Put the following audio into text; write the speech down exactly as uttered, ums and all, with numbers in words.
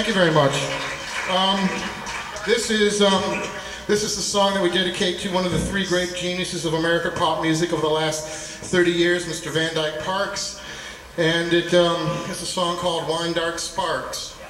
Thank you very much. Um, this is um, this is the song that we dedicate to one of the three great geniuses of American pop music over the last thirty years, Mister Van Dyke Parks, and it um, it's a song called "Wine Dark Sparks."